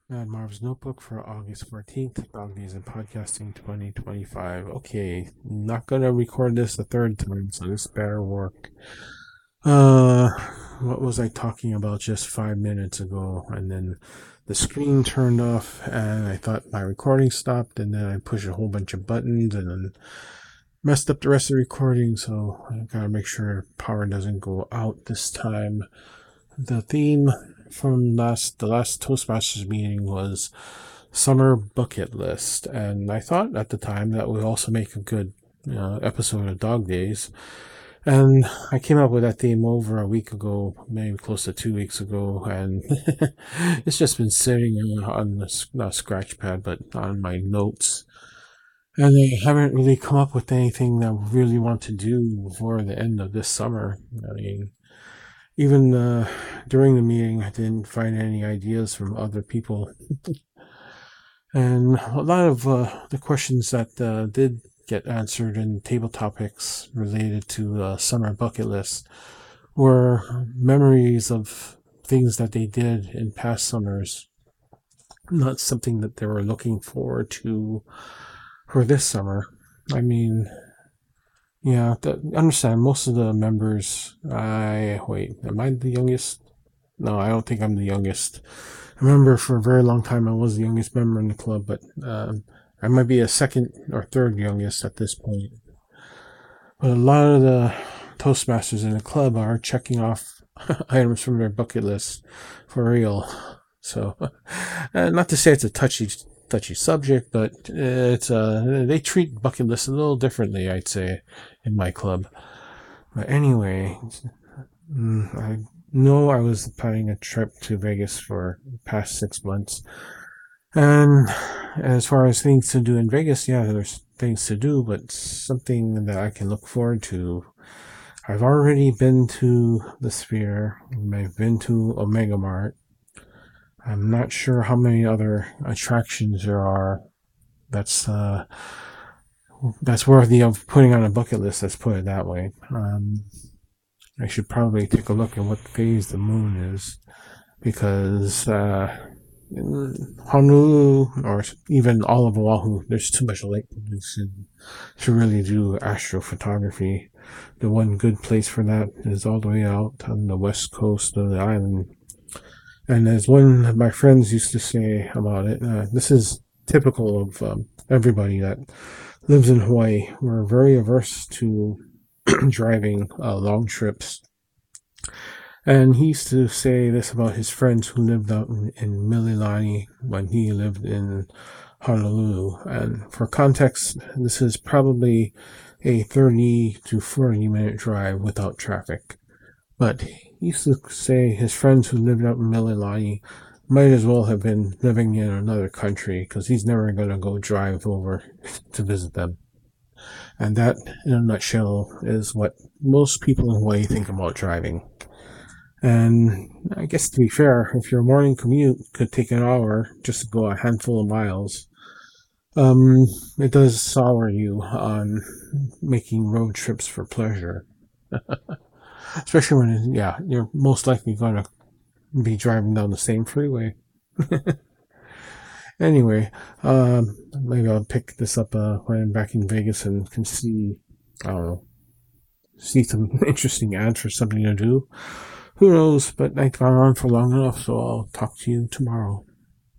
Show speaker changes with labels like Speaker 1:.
Speaker 1: Marv's Notebook for August 14th, Dog Days and Podcasting 2025. Okay, not gonna record this a third time, so this better work. Uh, what was I talking about just 5 minutes ago? And then the screen turned off, and I thought my recording stopped, and then I pushed a whole bunch of buttons, and then messed up the rest of the recording, so I gotta make sure power doesn't go out this time. The theme from the last Toastmasters meeting was summer bucket list, and I thought at the time that would also make a good episode of Dog Days. And I came up with that theme over a week ago, maybe close to 2 weeks ago, and it's just been sitting on the not scratch pad, but on my notes. And I haven't really come up with anything that I really want to do before the end of this summer. I mean, even during the meeting, I didn't find any ideas from other people. And a lot of the questions that did get answered in table topics related to summer bucket list were memories of things that they did in past summers, not something that they were looking forward to for this summer. I mean, yeah, understand most of the members. Am I the youngest? No, I don't think I'm the youngest. I remember for a very long time I was the youngest member in the club, but I might be a second or third youngest at this point. But a lot of the Toastmasters in the club are checking off items from their bucket list for real. So, not to say it's a touchy subject, but it's they treat bucket lists a little differently, I'd say, in my club. But anyway, I know I was planning a trip to Vegas for the past 6 months. And as far as things to do in Vegas, yeah, there's things to do, but something that I can look forward to. I've already been to the Sphere. I've been to Omega Mart. I'm not sure how many other attractions there are. That's that's worthy of putting on a bucket list. Let's put it that way. I should probably take a look at what phase the moon is, because Honolulu or even all of Oahu, there's too much light pollution to really do astrophotography. The one good place for that is all the way out on the west coast of the island. And as one of my friends used to say about it, this is typical of everybody that lives in Hawaii. We're very averse to driving long trips. And he used to say this about his friends who lived out in Mililani when he lived in Honolulu. And for context, this is probably a 30 to 40-minute drive without traffic. But he used to say his friends who lived out in Mililani might as well have been living in another country, because he's never going to go drive over to visit them. And that, in a nutshell, is what most people in Hawaii think about driving. And I guess to be fair, if your morning commute could take an hour just to go a handful of miles, it does sour you on making road trips for pleasure. Especially when, yeah, you're most likely going to be driving down the same freeway. Anyway, maybe I'll pick this up when I'm back in Vegas and can see, I don't know, see some interesting ads for something to do. Who knows? But I've gone on for long enough, so I'll talk to you tomorrow.